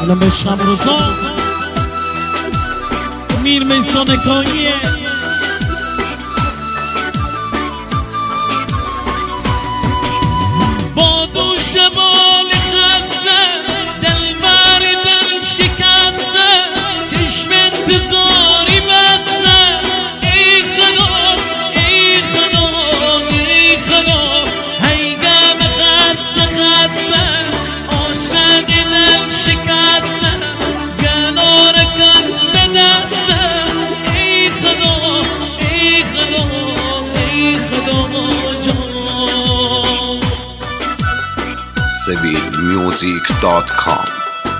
الان بشم روزا میر میسان کاییه با دوش بال خسته دل بر دل شکسته چشم انتظاری بسته ای خدا ای خدا ای خدا هی غم خسته خسته عاشق دل شکسته کنار کن به دسته ای خدا ای خدا ای خدا جان SaveedMusic.com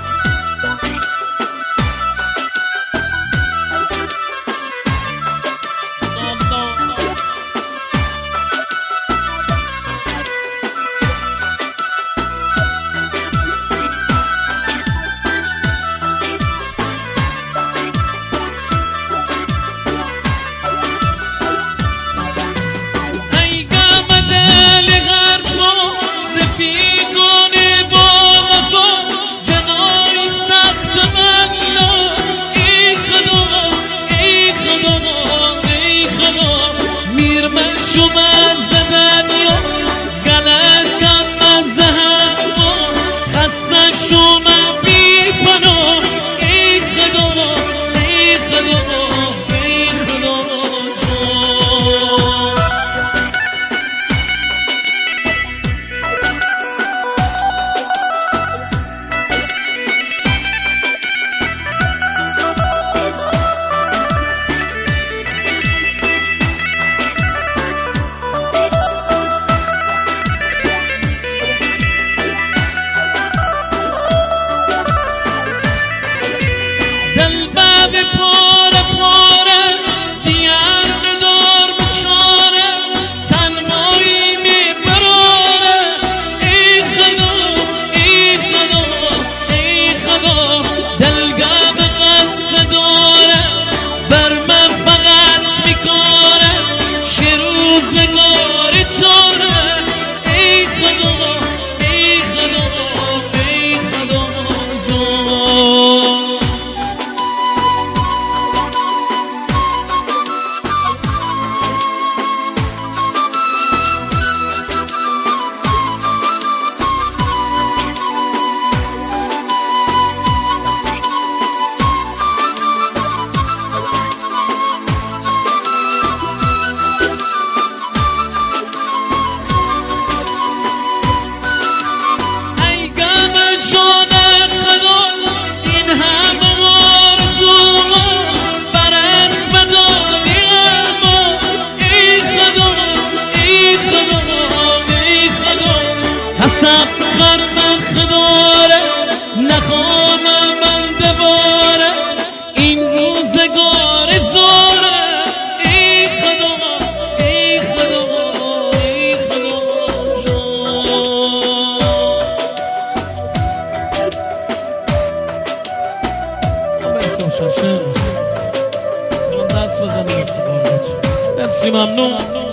شوم از دنیا گلکم از هوا خسته شوم بی پناه ای خدا ای خدا ای خدا جان پاره پاره دیار ندار بچاره تنهایی میبراره ای خدا ای خدا ای خدا دلگم قصه داره بر من فقط میکاره روزگاری تاره ای خدا ای خدا ای خدا جان سفر من خداره نخوام من دواره این روزگار زوره ای خدا ای خدا ای خدا جان من دست بزنم مرسی ممنون